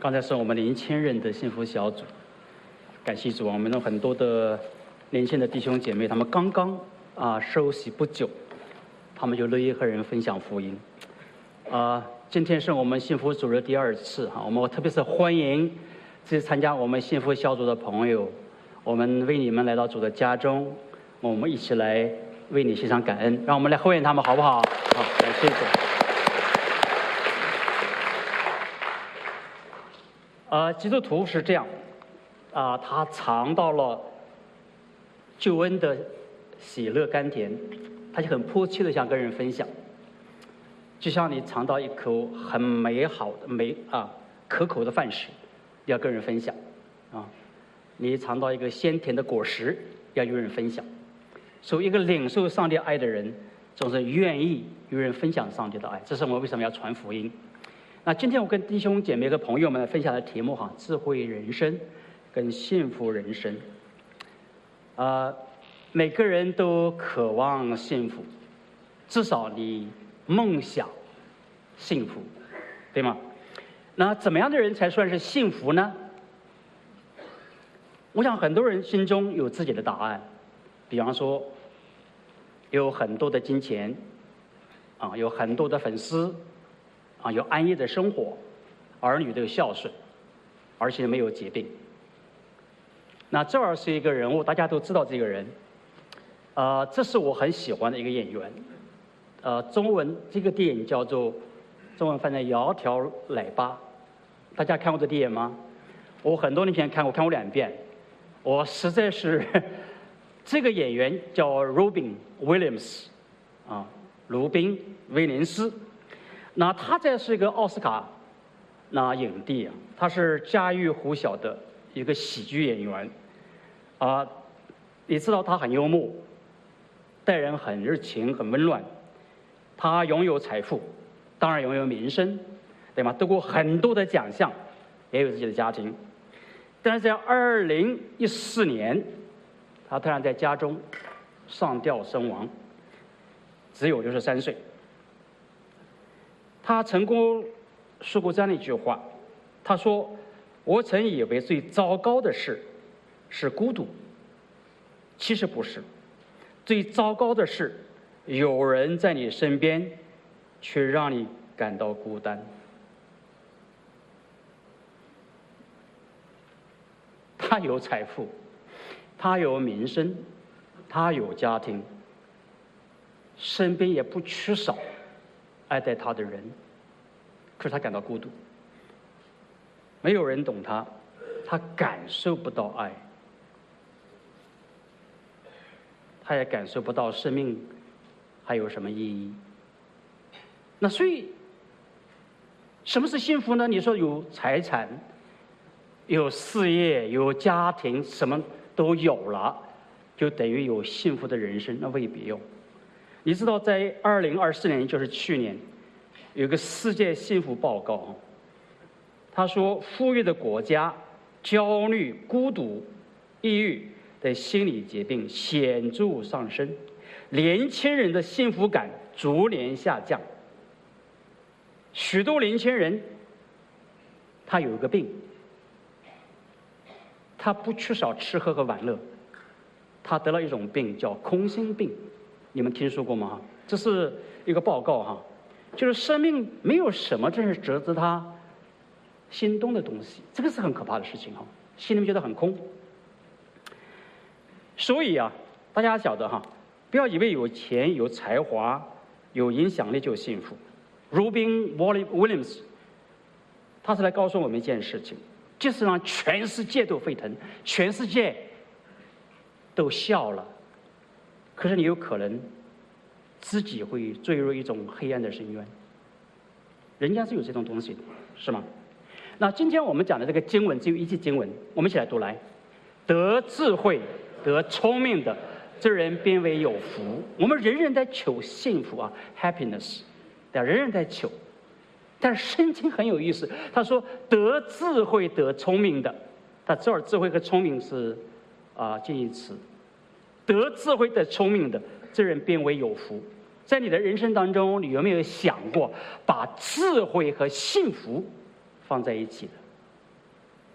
刚才是我们年轻人的幸福小组，感谢主，我们有很多的年轻的弟兄姐妹，他们刚刚受洗不久，他们就乐意和人分享福音。今天是我们幸福组的第2次我们特别是欢迎这次参加我们幸福小组的朋友，我们为你们来到主的家中，我们一起来为你献上感恩，让我们来欢迎他们，好不好？好，感谢主。基督徒是这样，他尝到了救恩的喜乐甘甜，他就很迫切的想跟人分享，就像你尝到一口很美好的可口的饭食，要跟人分享你尝到一个鲜甜的果实，要与人分享。所以一个领受上帝爱的人，总是愿意与人分享上帝的爱，这是我们为什么要传福音。那今天我跟弟兄姐妹和朋友们分享的题目智慧人生跟幸福人生。每个人都渴望幸福，至少你梦想幸福，对吗？那怎么样的人才算是幸福呢？我想很多人心中有自己的答案，比方说有很多的金钱有很多的粉丝有安逸的生活，儿女都有孝顺，而且没有疾病。那这儿是一个人物，大家都知道这个人，这是我很喜欢的一个演员。中文这个电影叫做中文翻译窈窕奶爸，大家看过这电影吗？我很多年前看过2遍，我实在是这个演员叫 Robin Williams 鲁宾威廉斯。那他这是一个奥斯卡影帝他是家喻户晓的一个喜剧演员你知道他很幽默，待人很热情很温暖，他拥有财富，当然拥有名声，对吗？得过很多的奖项，也有自己的家庭。但是在2014年他突然在家中上吊身亡，只有63岁。他曾经说过这样的一句话，他说：我曾以为最糟糕的事是孤独，其实不是，最糟糕的是有人在你身边却让你感到孤单。他有财富，他有名声，他有家庭，身边也不缺少爱戴他的人，可是他感到孤独，没有人懂他，他感受不到爱，他也感受不到生命还有什么意义。那所以什么是幸福呢？你说有财产，有事业，有家庭，什么都有了，就等于有幸福的人生？那未必用。你知道在2024年，就是去年，有个世界幸福报告，他说富裕的国家焦虑、孤独、抑郁的心理疾病显著上升，年轻人的幸福感逐年下降。许多年轻人他有一个病，他不缺少吃喝和玩乐，他得了一种病叫空心病，你们听说过吗？这是一个报告就是生命没有什么真是值得他心动的东西，这个是很可怕的事情心里面觉得很空。所以大家晓得不要以为有钱、有才华、有影响力就幸福。Robin Williams 他是来告诉我们一件事情，就是让全世界都沸腾，全世界都笑了，可是你有可能自己会坠入一种黑暗的深渊。人家是有这种东西的，是吗？那今天我们讲的这个经文只有一句经文，我们一起来读来：得智慧、得聪明的，这人便为有福。我们人人在求幸福happiness， 人人在求。但是圣经很有意思，他说得智慧、得聪明的，他这儿智慧和聪明是近义词。得智慧、得聪明的，这人便为有福。在你的人生当中，你有没有想过把智慧和幸福放在一起的？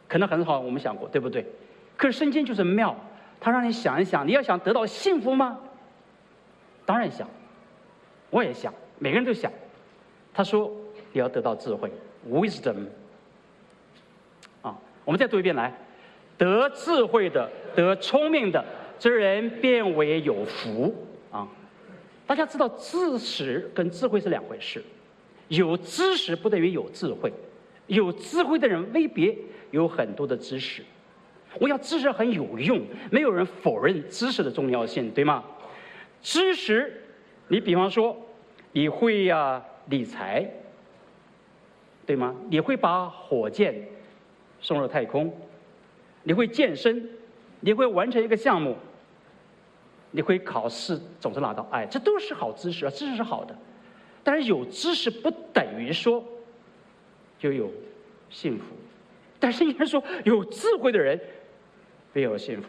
可能很少我们想过，对不对？可是圣经就是妙，它让你想一想，你要想得到幸福吗？当然想，我也想，每个人都想。他说你要得到智慧 ，wisdom。我们再读一遍来，得智慧的、得聪明的之人，便为有福啊！大家知道，知识跟智慧是两回事。有知识不等于有智慧，有智慧的人未必有很多的知识。我要知识很有用，没有人否认知识的重要性，对吗？知识，你比方说，你会理财，对吗？你会把火箭送入太空，你会健身，你会完成一个项目，你会考试总是拿到这都是好知识啊，知识是好的。但是有知识不等于说就有幸福，但是应该说有智慧的人必有幸福。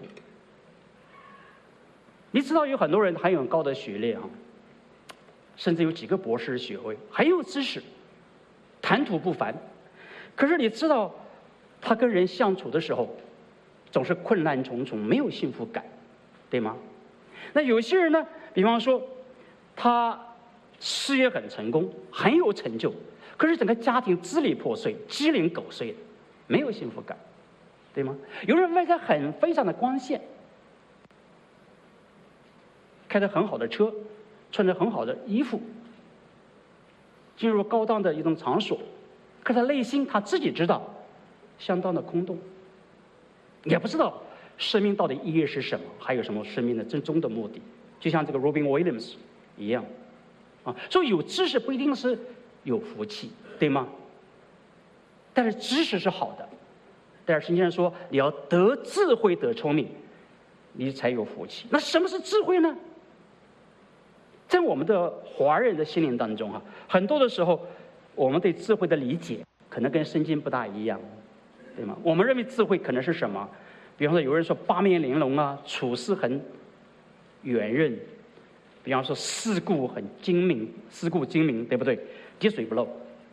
你知道有很多人还有很高的学历甚至有几个博士学位，很有知识，谈吐不凡，可是你知道他跟人相处的时候总是困难重重，没有幸福感，对吗？那有些人呢，比方说他事业很成功，很有成就，可是整个家庭支离破碎，鸡零狗碎的，没有幸福感，对吗？有人外在非常的光鲜，开着很好的车，穿着很好的衣服，进入高档的一种场所，可是内心他自己知道相当的空洞，也不知道生命到底意义是什么，还有什么生命的最终的目的。就像这个 Robin Williams 一样所以有知识不一定是有福气，对吗？但是知识是好的，但是圣经上说你要得智慧得聪明，你才有福气。那什么是智慧呢？在我们的华人的心灵当中很多的时候我们对智慧的理解可能跟圣经不大一样，对吗？我们认为智慧可能是什么？比方说有人说八面玲珑处事很圆润，比方说世故精明，对不对？滴水不漏。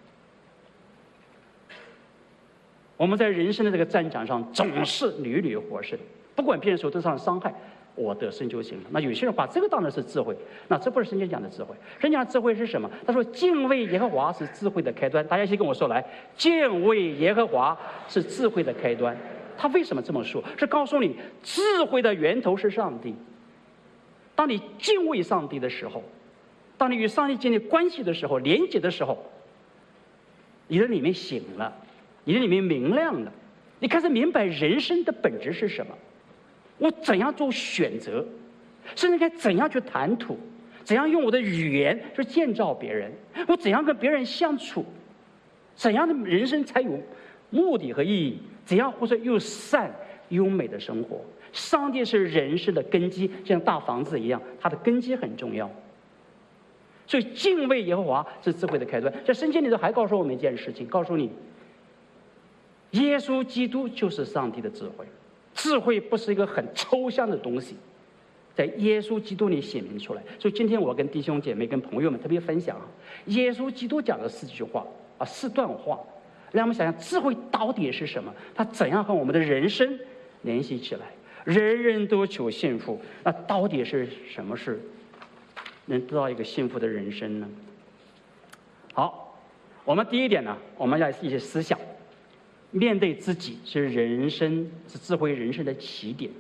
我们在人生的这个战场上总是屡屡获胜，不管别人所得上的伤害，我得胜就行了。那有些人把这个当成是智慧，那这不是圣经讲的智慧。圣经讲的智慧是什么？他说敬畏耶和华是智慧的开端。大家一起跟我说来，敬畏耶和华是智慧的开端。他为什么这么说？是告诉你智慧的源头是上帝。当你敬畏上帝的时候，当你与上帝建立关系的时候，连接的时候，你的里面醒了，你的里面明亮了，你开始明白人生的本质是什么，我怎样做选择，甚至该怎样去谈吐，怎样用我的语言去建造别人，我怎样跟别人相处，怎样的人生才有目的和意义，怎样活出又善优美的生活。上帝是人生的根基，就像大房子一样，它的根基很重要。所以敬畏耶和华是智慧的开端。在圣经里头还告诉我们一件事情，告诉你耶稣基督就是上帝的智慧。智慧不是一个很抽象的东西，在耶稣基督里显明出来。所以今天我跟弟兄姐妹跟朋友们特别分享耶稣基督讲的4段话，让我们想想智慧到底是什么，它怎样和我们的人生联系起来。人人都求幸福，那到底是什么是能得到一个幸福的人生呢？好，我们第一点呢，我们要一些思想，面对自己是智慧人生的起点。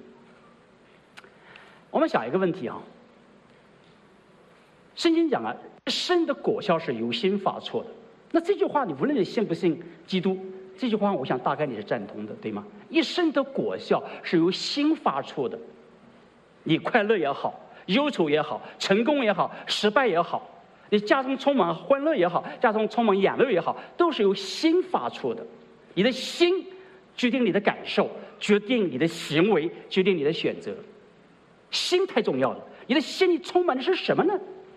我们想一个问题圣经讲生的果效是由心发出的。那这句话你无论你信不信基督，这句话我想大概你是赞同的，对吗？一生的果效是由心发出的，你快乐也好，忧愁也好，成功也好，失败也好，你家中充满欢乐也好，家中充满眼泪也好，都是由心发出的。你的心决定你的感受，决定你的行为，决定你的选择。心太重要了，你的心里充满的是什么呢？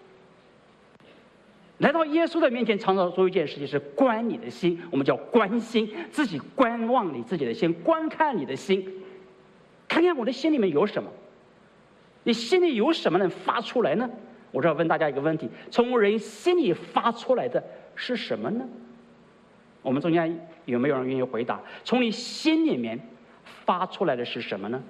来到耶稣的面前，常常做一件事情是观你的心，我们叫观心，自己观望你自己的心，观看你的心，看看我的心里面有什么。你心里有什么能发出来呢？我要问大家一个问题：从人心里发出来的是什么呢？ 我们中间有没有人愿意回答？从你心里面发出来的是什么呢？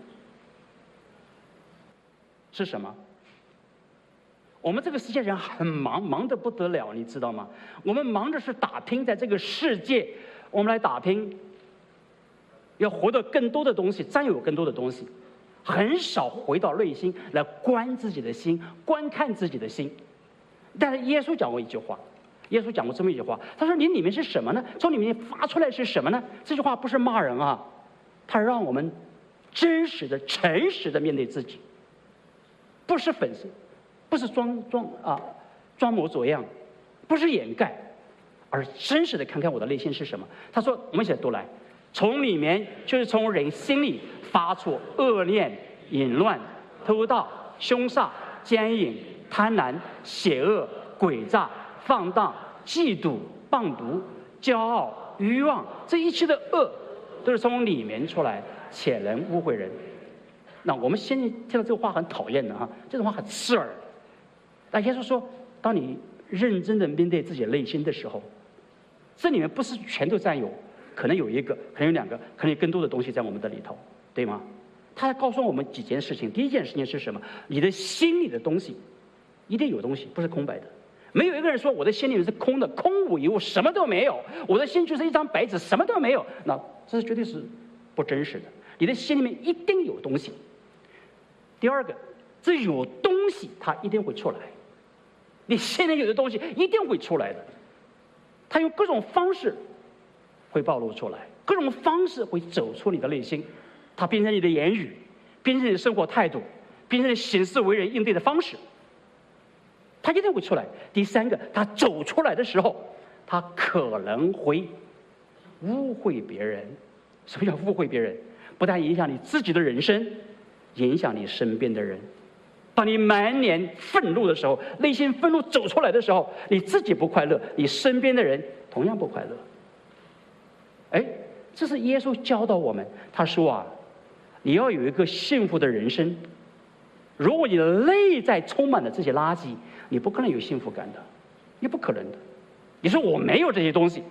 是什么？我们这个世界人很忙，忙得不得了，你知道吗？我们忙着是打拼，在这个世界，我们来打拼，要获得更多的东西，占有更多的东西，很少回到内心来观自己的心，观看自己的心。但是耶稣讲过一句话，耶稣讲过这么一句话，他说：“你里面是什么呢？从里面发出来是什么呢？”这句话不是骂人啊，他让我们真实的、诚实的面对自己，不是粉饰，不是装模作样，不是掩盖，而真实的看看我的内心是什么。他说：“我们一起来读来，从里面就是从人心里发出恶念、淫乱、偷盗、凶煞、奸淫、贪婪、邪恶、诡诈、放荡、嫉妒、棒毒、骄傲、欲望，这一切的恶都是从里面出来，且能污秽人。”那我们现在听到这个话很讨厌的哈，这种话很刺耳。但耶稣说，当你认真的面对自己的内心的时候，这里面不是全都占有，可能有一个，可能有两个，可能有更多的东西在我们的里头，对吗？他告诉我们几件事情。第一件事情是什么？你的心里的东西一定有东西，不是空白的。没有一个人说我的心里面是空的，空无一物，什么都没有，我的心就是一张白纸，什么都没有，那这绝对是不真实的。你的心里面一定有东西。第二个，这有东西它一定会出来，你心里有的东西一定会出来的，它用各种方式会暴露出来，各种方式会走出你的内心，它变成你的言语，变成你的生活态度，变成你行事为人应对的方式，它一定会出来。第三个，它走出来的时候，它可能会污秽别人。什么叫污秽别人？不但影响你自己的人生，影响你身边的人。当你满脸愤怒的时候，内心愤怒走出来的时候，你自己不快乐，你身边的人同样不快乐。哎，这是耶稣教导我们。他说啊，你要有一个幸福的人生。如果你的内在充满了这些垃圾，你不可能有幸福感的，你不可能的。你说我没有这些东西，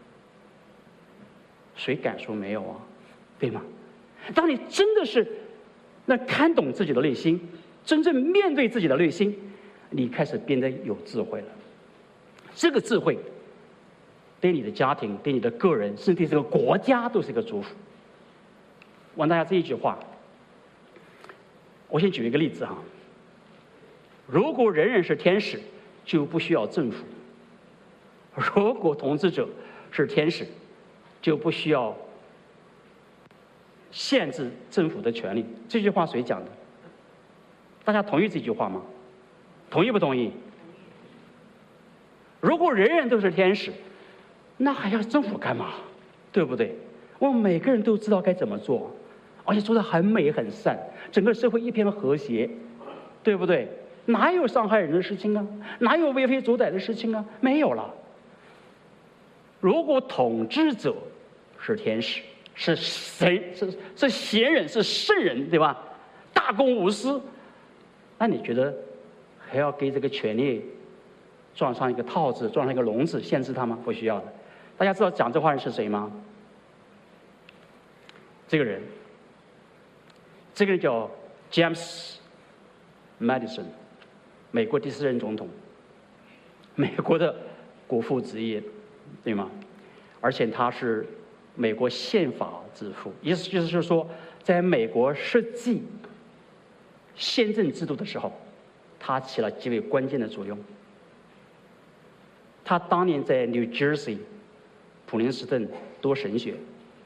谁敢说没有啊？对吗？当你真的是看懂自己的内心，真正面对自己的内心，你开始变得有智慧了。这个智慧对你的家庭、对你的个人，甚至对这个国家都是一个祝福。问大家这一句话，我先举一个例子哈。如果人人是天使，就不需要政府；如果统治者是天使，就不需要限制政府的权利。这句话谁讲的？大家同意这句话吗？同意不同意？如果人人都是天使，那还要政府干嘛？对不对？我们每个人都知道该怎么做，而且做得很美很善，整个社会一片和谐，对不对？哪有伤害人的事情啊？哪有为非作歹的事情啊？没有了。如果统治者是天使，是神，是贤人，是圣人，对吧？大公无私，那你觉得还要给这个权力装上一个套子，装上一个笼子，限制他吗？不需要的。大家知道讲这话人是谁吗？这个人叫 James Madison， 美国第4任总统，美国的国父之一，对吗？而且他是美国宪法之父，意思就是说，在美国设计宪政制度的时候，他起了极为关键的作用。他当年在 New Jersey 普林斯顿读神学，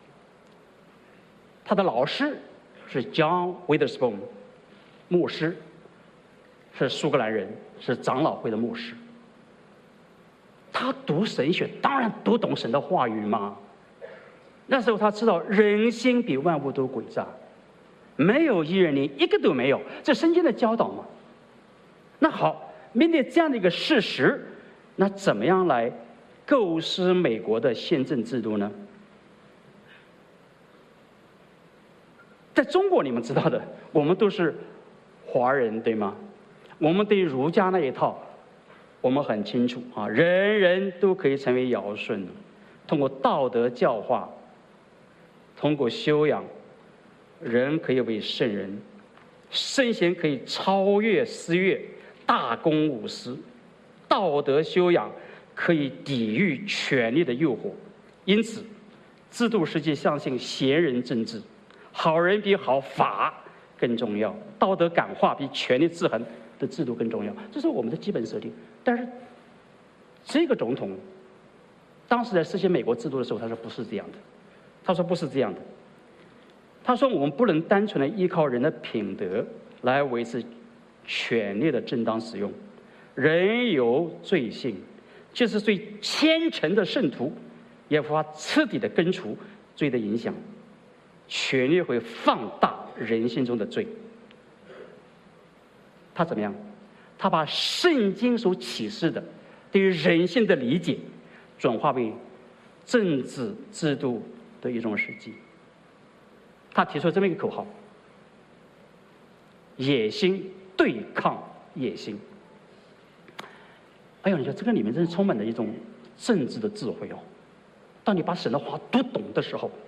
他的老师是 John Witherspoon 牧师，是苏格兰人，是长老会的牧师。他读神学，当然读懂神的话语嘛。那时候他知道人心比万物都诡诈，没有一人连一个都没有，这圣经的教导嘛。那好，面对这样的一个事实，那怎么样来构思美国的宪政制度呢？在中国你们知道的，我们都是华人，对吗？我们对儒家那一套我们很清楚啊，人人都可以成为尧舜， 通过道德教化，通过修养，人可以为圣人，圣贤可以超越私欲，大公无私，道德修养可以抵御权力的诱惑。因此，制度世界相信贤人政治，好人比好法更重要，道德感化比权力制衡的制度更重要，这是我们的基本设定。但是，这个总统当时在实行美国制度的时候，他说不是这样的。他说不是这样的。他说我们不能单纯的依靠人的品德来维持权力的正当使用。人有罪性，就是最虔诚的圣徒也无法彻底的根除罪的影响。权力会放大人心中的罪。他怎么样？他把圣经所启示的对于人性的理解，转化为政治制度的一种实际。他提出这么一个口号：野心对抗野心。哎呦，你说这个里面真是充满了一种政治的智慧哦。当你把神的话读懂的时候，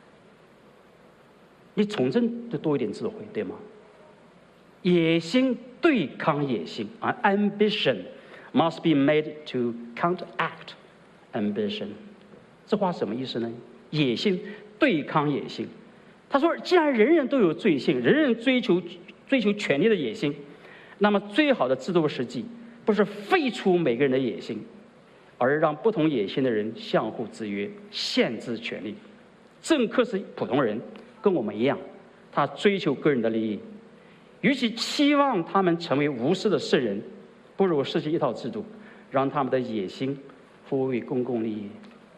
你从政就多一点智慧，对吗？野心对抗野心啊 ，ambition must be made to counteract ambition。这话什么意思呢？野心对抗野心。他说，既然人人都有罪性，人人追求权力的野心，那么最好的制度实际不是废除每个人的野心，而让不同野心的人相互制约，限制权利。政客是普通人，跟我们一样，他追求个人的利益。与其期望他们成为无私的圣人，不如设计一套制度，让他们的野心服务于公共利益。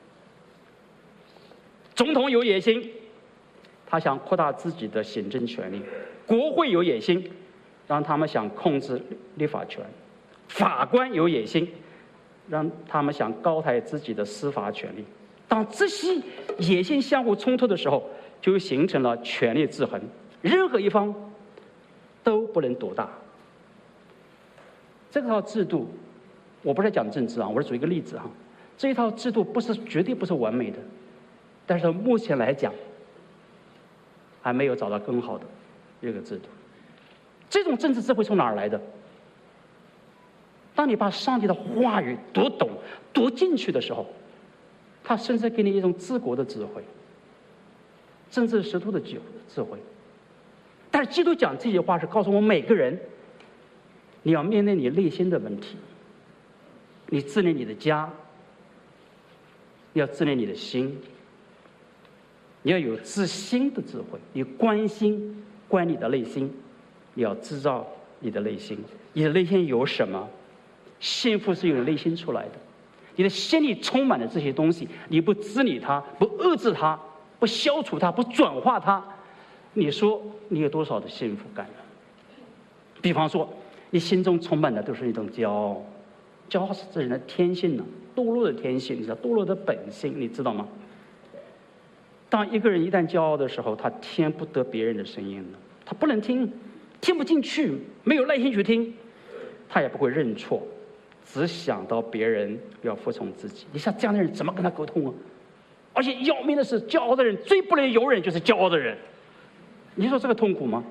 总统有野心，他想扩大自己的行政权力；国会有野心，让他们想控制立法权；法官有野心，让他们想高抬自己的司法权力。当这些野心相互冲突的时候，就形成了权力制衡，任何一方都不能多大。这套制度，我不是讲政治啊，我是举一个例子哈。这一套制度绝对不是完美的，但是目前来讲，还没有找到更好的一个制度。这种政治智慧从哪儿来的？当你把上帝的话语读懂、读进去的时候，他甚至给你一种治国的智慧，政治识图的智慧。但是基督讲这些话是告诉我们每个人，你要面对你内心的问题，你治理你的家，你要治理你的心，你要有治心的智慧，你关你的内心，你要知道你的内心，你的内心有什么？幸福是由内心出来的。你的心里充满了这些东西，你不治理它，不遏制它，不消除它，不转化它，你说你有多少的幸福感呢？比方说，你心中充满的都是一种骄傲，骄傲是这人的天性呢，堕落的天性，你知道堕落的本性，你知道吗？当一个人一旦骄傲的时候，他听不得别人的声音了，他不能听不进去，没有耐心去听，他也不会认错，只想到别人要服从自己。你像这样的人怎么跟他沟通啊？而且要命的是，骄傲的人最不能容忍就是骄傲的人。你说这个痛苦吗？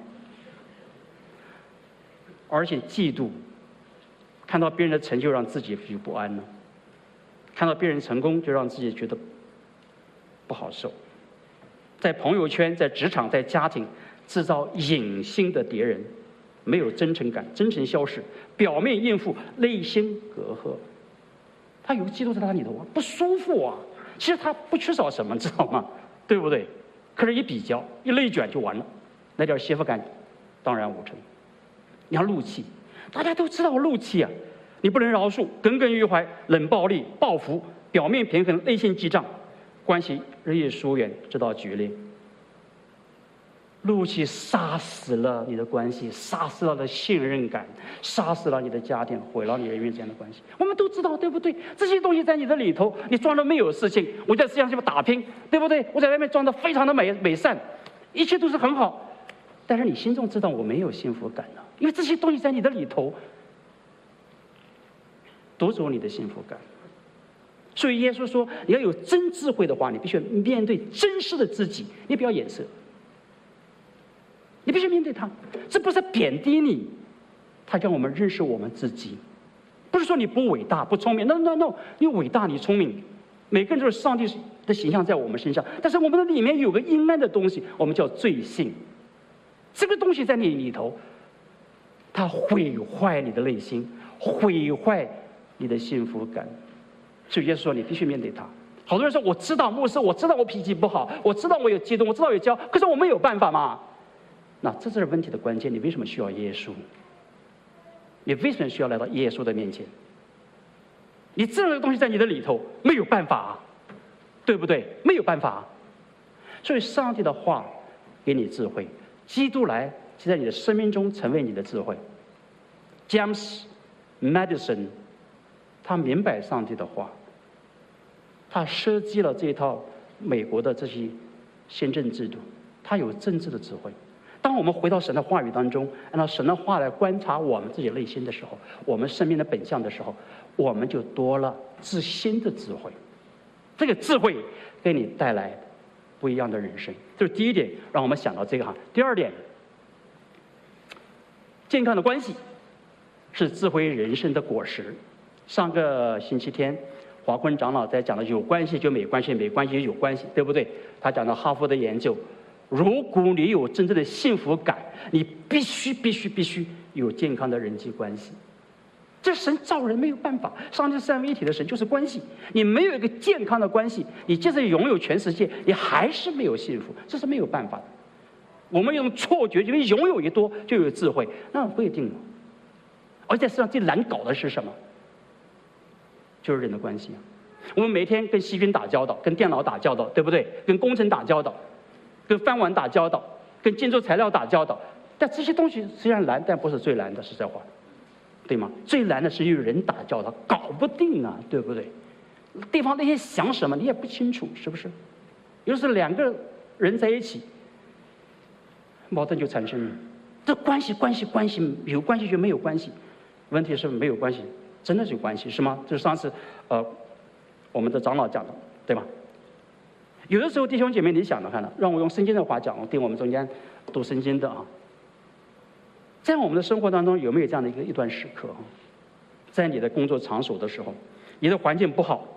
而且嫉妒，看到别人的成就让自己就不安了，看到别人成功就让自己觉得不好受。在朋友圈、在职场、在家庭，制造隐性的敌人，没有真诚感，真诚消失，表面应付，内心隔阂。他有嫉妒在他里头啊，不舒服啊。其实他不缺少什么，知道吗？对不对？可是一比较，一内卷就完了，那点幸福感荡然无存。你看怒气，大家都知道怒气啊，你不能饶恕，耿耿于怀，冷暴力、报复，表面平衡，内心记账，关系日益疏远，直到决裂。怒气杀死了你的关系，杀死了你的信任感，杀死了你的家庭，毁了你人与人之间的关系。我们都知道，对不对？这些东西在你的里头，你装的没有事情，我在世界上打拼，对不对？我在外面装的非常的美善，一切都是很好，但是你心中知道我没有幸福感了，因为这些东西在你的里头夺走你的幸福感。 所以耶稣说，你要有真智慧的话，你必须面对真实的自己，你不要掩饰，你必须面对他。这不是贬低你，他叫我们认识我们自己，不是说你不伟大不聪明 ，no， 你伟大你聪明，每个人都是上帝的形象在我们身上，但是我们的里面有个阴暗的东西，我们叫罪性。这个东西在你里头，它毁坏你的内心，毁坏你的幸福感。所以耶稣说，你必须面对它。好多人说，我知道牧师，我知道我脾气不好，我知道我有激动，我知道有骄傲，可是我没有办法嘛。那这是问题的关键。你为什么需要耶稣？你为什么需要来到耶稣的面前？你这样的东西在你的里头没有办法，对不对？没有办法。所以上帝的话给你智慧，基督来就在你的生命中成为你的智慧。James Madison 他明白上帝的话，他设计了这套美国的这些宪政制度，他有政治的智慧。当我们回到神的话语当中，按照神的话来观察我们自己内心的时候，我们生命的本相的时候，我们就多了自新的智慧。这个智慧给你带来不一样的人生，这是第一点，让我们想到这个哈。第二点，健康的关系是智慧人生的果实。上个星期天，华坤长老在讲的有关系就没关系，没关系就有关系，对不对？他讲到哈佛的研究，如果你有真正的幸福感，你必须有健康的人际关系。这神造人没有办法，上帝三位一体的神就是关系。你没有一个健康的关系，你即使拥有全世界，你还是没有幸福，这是没有办法的。我们用错觉，因为拥有越多就有智慧，那不一定。而且实际上最难搞的是什么？就是人的关系。我们每天跟细菌打交道，跟电脑打交道，对不对？跟工程打交道，跟饭碗打交道，跟建筑材料打交道。但这些东西虽然难，但不是最难的，实在话，对吗？最难的是与人打交道，搞不定啊，对不对？对方那些想什么你也不清楚，是不是？有时候两个人在一起，矛盾就产生了。这关系有关系就没有关系，问题是没有关系，真的是有关系，是吗？就是上次我们的长老讲的，对吧？有的时候弟兄姐妹，你想着看了，让我用圣经的话讲，我对我们中间读圣经的啊，在我们的生活当中有没有这样的一段时刻啊？在你的工作场所的时候，你的环境不好，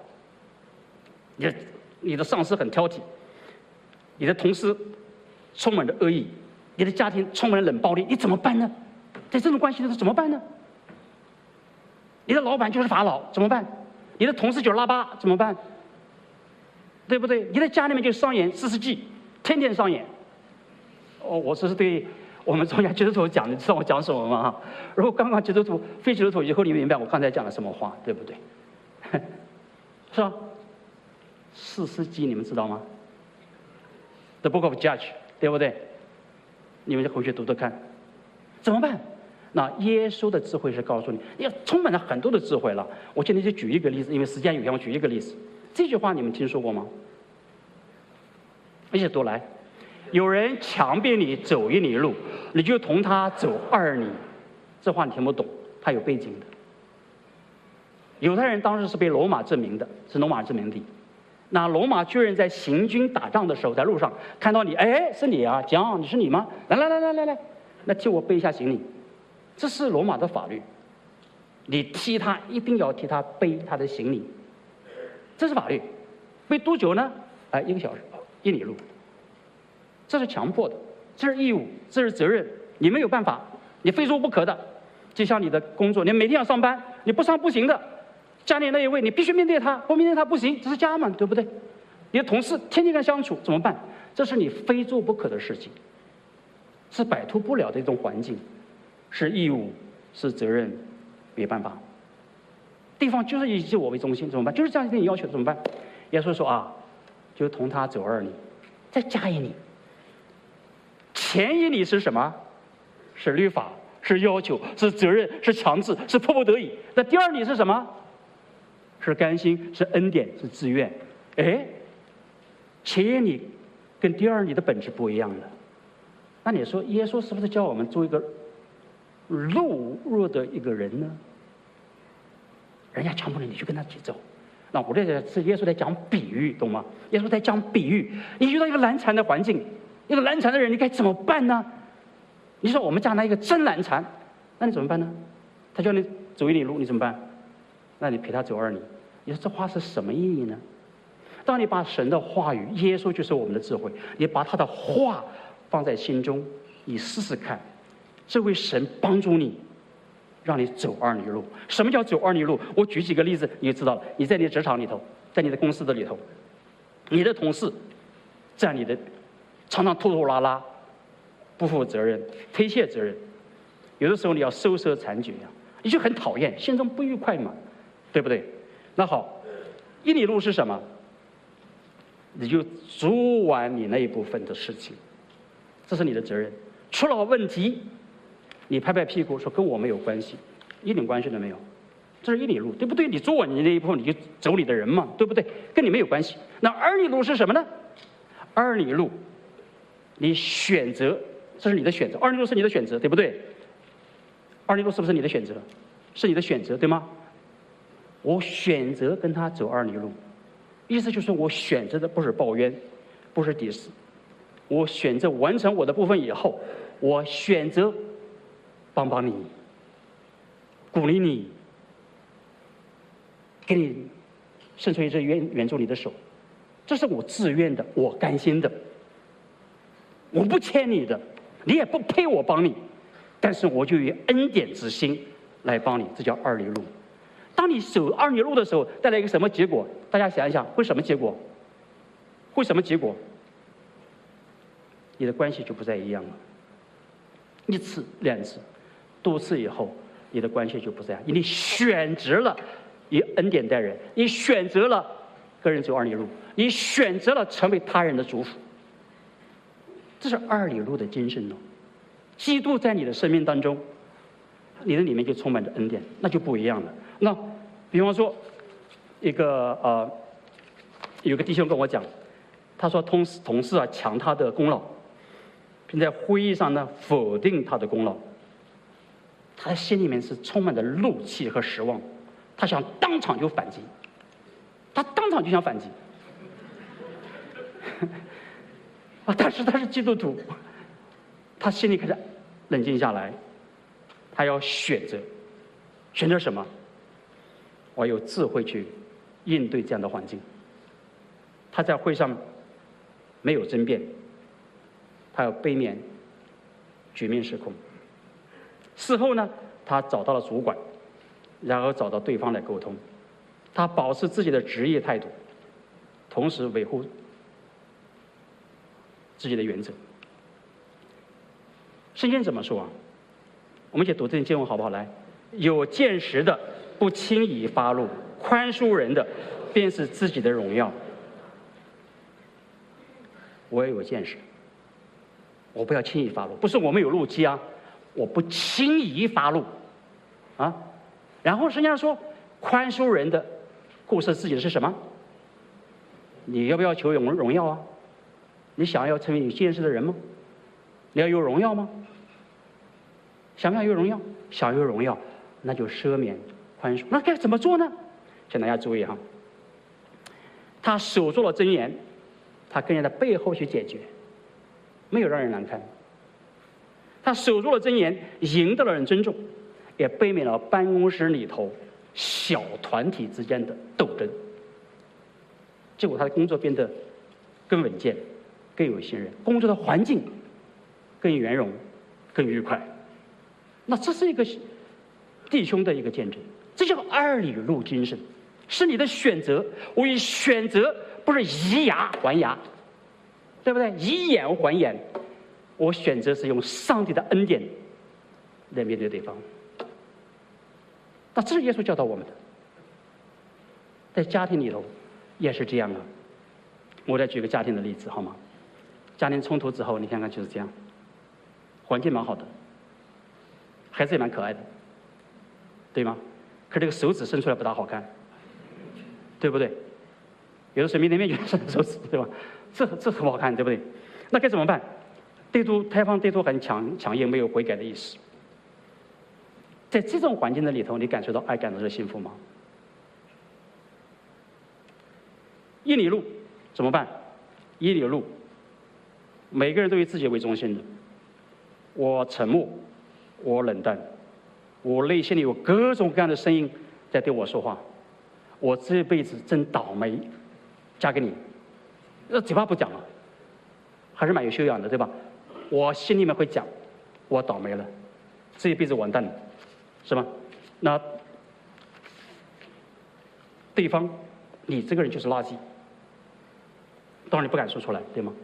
你的上司很挑剔，你的同事充满着恶意，你的家庭充满了冷暴力，你怎么办呢？在这种关系中怎么办呢？你的老板就是法老，怎么办？你的同事就是拉巴，怎么办？对不对？你的家里面就上演四世纪，天天上演。我这是对我们中间基督徒讲的，你知道我讲什么吗？如果刚刚基督徒、非基督徒以后，你明白我刚才讲了什么话，对不对？是吧？四世纪你们知道吗 ？The Book of Judge， 对不对？你们就回去读读看，怎么办？那耶稣的智慧是告诉你，要充满了很多的智慧了。我今天就举一个例子，因为时间有限，我举一个例子。这句话你们听说过吗？一起读来。有人强逼你走1里路，你就同他走2里。这话你听不懂，它有背景的。犹太人当时是被罗马殖民的，是罗马殖民地。那罗马巨人在行军打仗的时候，在路上看到你，哎，是你啊，讲，你是你吗？来，那替我背一下行李。这是罗马的法律，你一定要替他背他的行李，这是法律。背多久呢？1个小时，1里路。这是强迫的，这是义务，这是责任，你没有办法，你非做不可的。就像你的工作，你每天要上班，你不上不行的。家里那一位，你必须面对他，不面对他不行，这是家嘛，对不对？你的同事天天跟他相处，怎么办？这是你非做不可的事情，是摆脱不了的一种环境，是义务，是责任，没办法。对方就是以我为中心，怎么办？就是这样对你要求，怎么办？耶稣说啊，就同他走2里，再加1里。前1里是什么？是律法，是要求，是责任，是强制，是迫不得已。那第2里是什么？是甘心，是恩典，是自愿。哎，前1里跟第2里的本质不一样了。那你说耶稣是不是教我们做一个懦弱的一个人呢？人家强迫你去跟他一起走， 那我这是耶稣在讲比喻，懂吗？耶稣在讲比喻。你遇到一个难缠的环境，一个难缠的人，你该怎么办呢？你说我们家那一个真难缠，那你怎么办呢？他叫你走1里路，你怎么办？那你陪他走2里。你说这话是什么意义呢？当你把神的话语，耶稣就是我们的智慧，你把他的话放在心中，你试试看，这位神帮助你，让你走2里路。什么叫走2里路？我举几个例子你就知道了。你在你的职场里头，在你的公司的里头，你的同事在你的常常拖拖拉拉，不负责任，推卸责任，有的时候你要收拾残局呀，你就很讨厌，心中不愉快嘛，对不对？那好，1里路是什么？你就做完你那一部分的事情，这是你的责任。出了问题，你拍拍屁股说跟我没有关系，一点关系都没有。这是1里路，对不对？你做完你那一部分，你就走你的人嘛，对不对？跟你没有关系。那2里路是什么呢？2里路，你选择，这是你的选择。2里路是你的选择，对不对？2里路是不是你的选择？是你的选择，对吗？我选择跟他走2里路，意思就是我选择的不是抱怨，不是敌视，我选择完成我的部分以后，我选择帮帮你，鼓励你，给你伸出一只援助你的手，这是我自愿的，我甘心的，我不欠你的，你也不配我帮你，但是我就以恩典之心来帮你，这叫2里路。当你走2里路的时候，带来一个什么结果？大家想一想，会什么结果？会什么结果？你的关系就不再一样了。1次、2次、多次以后，你的关系就不再一样。你选择了以恩典待人，你选择了跟人走2里路，你选择了成为他人的祝福。这是2里路的精神哦。基督在你的生命当中，你的里面就充满着恩典，那就不一样了。那比方说，有个弟兄跟我讲，他说同事啊抢他的功劳，并在会议上呢否定他的功劳，他心里面是充满着怒气和失望，他想当场就反击，他当场就想反击，但是他是基督徒，他心里开始冷静下来，他要选择什么？我有智慧去应对这样的环境。他在会上没有争辩，他要避免局面失控。事后呢，他找到了主管，然后找到对方来沟通。他保持自己的职业态度，同时维护自己的原则。圣经怎么说啊？我们一起读这经文好不好？来，有见识的不轻易发怒，宽恕人的便是自己的荣耀。我也有见识，我不要轻易发怒，不是我们有怒气啊，我不轻易发怒啊。然后圣经上说，宽恕人的顾惜自己的是什么？你要不要求荣耀啊？你想要成为有见识的人吗？你要有荣耀吗？想不想有荣耀？想有荣耀，那就赦免宽恕。那该怎么做呢？请大家注意哈，他守住了箴言，他跟人的背后去解决，没有让人难堪。他守住了箴言，赢得了人尊重，也避免了办公室里头小团体之间的斗争。结果他的工作变得更稳健，更有信任，工作的环境更圆融，更愉快。那这是一个弟兄的一个见证，这叫2里路精神，是你的选择。我以选择不是以牙还牙，对不对？以眼还眼，我选择是用上帝的恩典来面对对方。那这是耶稣教导我们的，在家庭里头也是这样的。我再举个家庭的例子好吗？家庭冲突之后，你看看就是这样，环境蛮好的，孩子也蛮可爱的，对吗？可这个手指伸出来不大好看，对不对？有的时候面对面就伸手指，对吧？这很不好看，对不对？那该怎么办？对方态度很强硬，没有悔改的意思。在这种环境的里头，你感受到爱，感受到幸福吗？ 一里路怎么办？一里路，每个人都以自己为中心的。我沉默，我冷淡，我内心里有各种各样的声音在对我说话。我这辈子真倒霉，嫁给你，嘴巴不讲了，还是蛮有修养的，对吧？我心里面会讲，我倒霉了，这一辈子完蛋了，是吧？那对方，你这个人就是垃圾，当然你不敢说出来，对吗？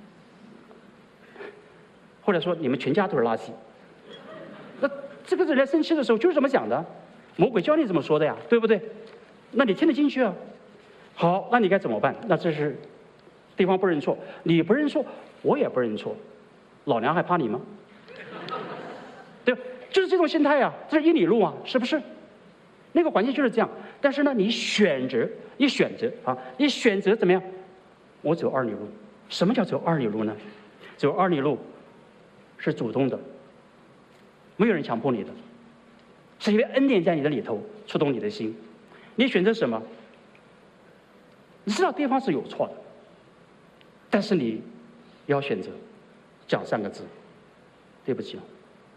或者说你们全家都是垃圾，那这个人在生气的时候就是这么讲的，魔鬼教你怎么说的呀，对不对？那你听得进去啊？好，那你该怎么办？那这是对方不认错，你不认错，我也不认错，老娘还怕你吗？对吧？就是这种心态啊，这是一里路啊，是不是？那个环境就是这样。但是呢，你选择怎么样？我走二里路。什么叫走二里路呢？走二里路是主动的，没有人强迫你的，是因为恩典在你的里头触动你的心。你选择什么？你知道对方是有错的，但是你要选择讲3个字：对不起。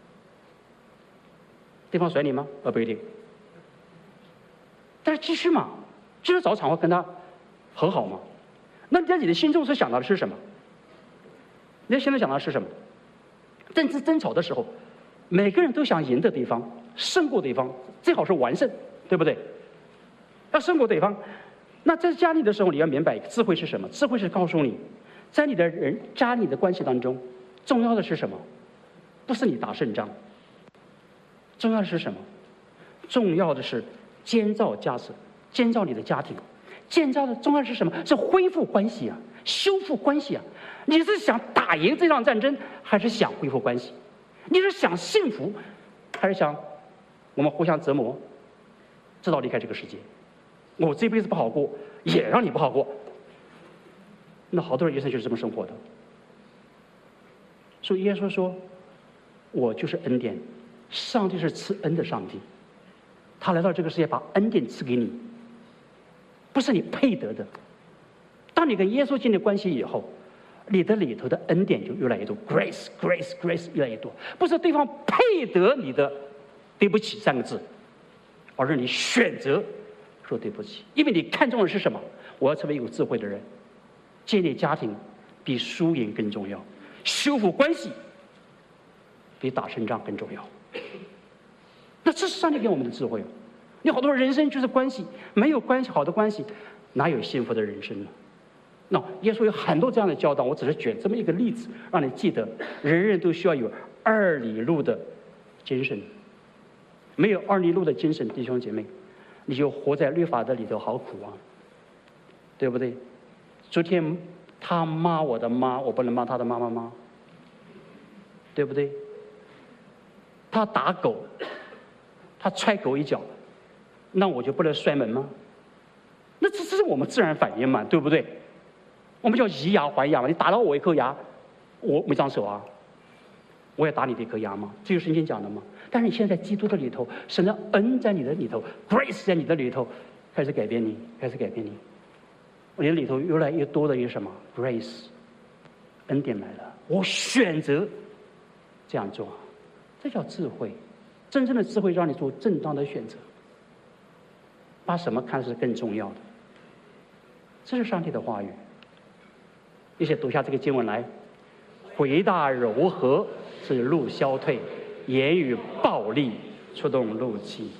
对方甩你吗？不一定。但是继续嘛，继续找场合跟他和好嘛。那你在你的心中所想到的是什么？你在心中想到的是什么？政治争吵的时候，每个人都想赢得对方，胜过对方，最好是完胜，对不对？要胜过对方。那在家里的时候，你要明白智慧是什么？智慧是告诉你，在你的家里的关系当中，重要的是什么？不是你打胜仗，重要的是什么？重要的是建造家室，建造你的家庭。建造的重要的是什么？是恢复关系啊，修复关系啊。你是想打赢这场战争，还是想恢复关系？你是想幸福，还是想我们互相折磨，直到离开这个世界？我这辈子不好过，也让你不好过。那好多人一生就是这么生活的。所以耶稣说：“我就是恩典，上帝是赐恩的上帝，他来到这个世界把恩典赐给你，不是你配得的。当你跟耶稣建立关系以后，你的里头的恩典就越来越多 ，grace grace grace 越来越多，不是对方配得你的对不起3个字，而是你选择说对不起，因为你看重的是什么？我要成为有智慧的人，建立家庭比输赢更重要，修复关系比打胜仗更重要。那这是上帝给我们的智慧。你好多人生就是关系，没有关系，好的关系，哪有幸福的人生呢？那耶稣有很多这样的教导，我只是举这么一个例子，让你记得，人人都需要有2里路的精神。没有2里路的精神，弟兄姐妹，你就活在律法的里头，好苦啊，对不对？昨天他骂我的妈，我不能骂他的妈妈吗？对不对？他打狗，他踹狗一脚，那我就不能摔门吗？那这是我们自然反应嘛，对不对？我们叫以牙还牙嘛，你打到我一颗牙，我没长手啊，我也打你的一颗牙嘛，这就是圣经讲的嘛。但是你现在在基督的里头，神的恩在你的里头 ，grace 在你的里头，开始改变你，开始改变你。你的里头越来越多的一个什么 grace， 恩典来了，我选择这样做，这叫智慧。真正的智慧让你做正当的选择，把什么看是更重要的。这是上帝的话语。一起读下这个经文来：回答柔和，使怒消退；言语暴力，触动怒气。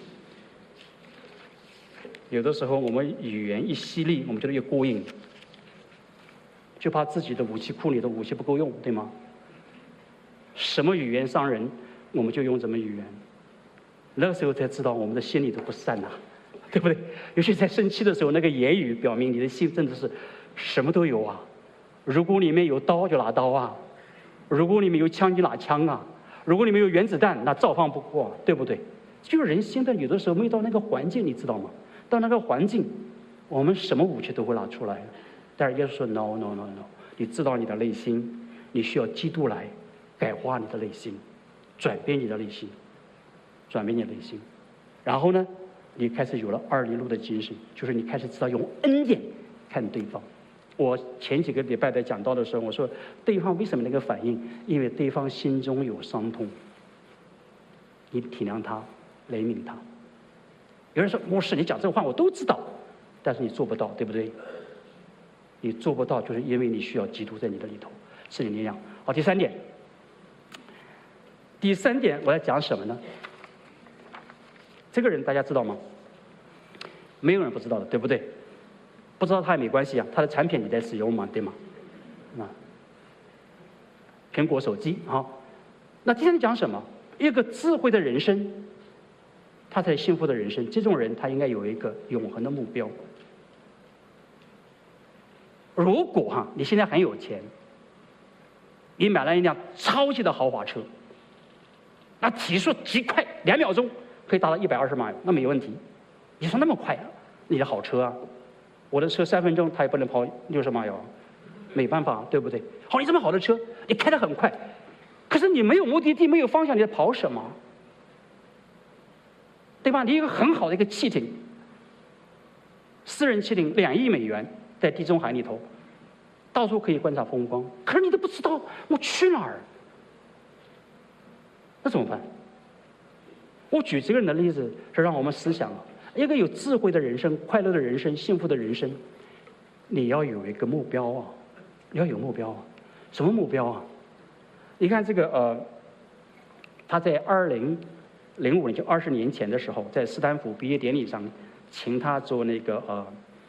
有的时候我们语言一犀利，我们觉得越过硬，就怕自己的武器库里的武器不够用，对吗？什么语言伤人，我们就用什么语言。那个时候才知道我们的心里都不善呐，对不对？尤其在生气的时候，那个言语表明你的心真的是什么都有啊。如果里面有刀就拿刀啊，如果里面有枪就拿枪啊，如果里面有原子弹那照放不过，对不对？就是人心的有的时候没到那个环境，你知道吗？到那个环境，我们什么武器都会拿出来。但是耶稣说 no no no no， 你知道你的内心，你需要基督来改化你的内心，转变你的内心，转变你的内心。然后呢，你开始有了2里路的精神，就是你开始知道用恩典看对方。我前几个礼拜在讲到的时候，我说对方为什么那个反应？因为对方心中有伤痛，你体谅他，怜悯他。有人说牧师，你讲这个话我都知道，但是你做不到，对不对？你做不到，就是因为你需要基督在你的里头，是你力量。好，第三点，我要讲什么呢？这个人大家知道吗？没有人不知道的，对不对？不知道他也没关系啊，他的产品你在使用嘛，对吗？苹果手机啊。那第三点讲什么？一个智慧的人生，他才幸福的人生。这种人他应该有一个永恒的目标。如果你现在很有钱，你买了一辆超级的豪华车，那提速极快，2秒钟可以达到120码，那没问题。你说那么快啊？你的好车啊！我的车3分钟它也不能跑60码油，没办法，对不对？好，你这么好的车，你开得很快，可是你没有目的地，没有方向，你在跑什么？对吧？你有一个很好的一个汽艇，私人汽艇2亿美元，在地中海里头，到处可以观察风光，可是你都不知道我去哪儿，那怎么办？我举这个人的例子是让我们思想一个有智慧的人生、快乐的人生、幸福的人生，你要有一个目标啊！你要有目标啊！什么目标啊？你看这个他在2005年，就20年前的时候，在斯坦福毕业典礼上，请他做那个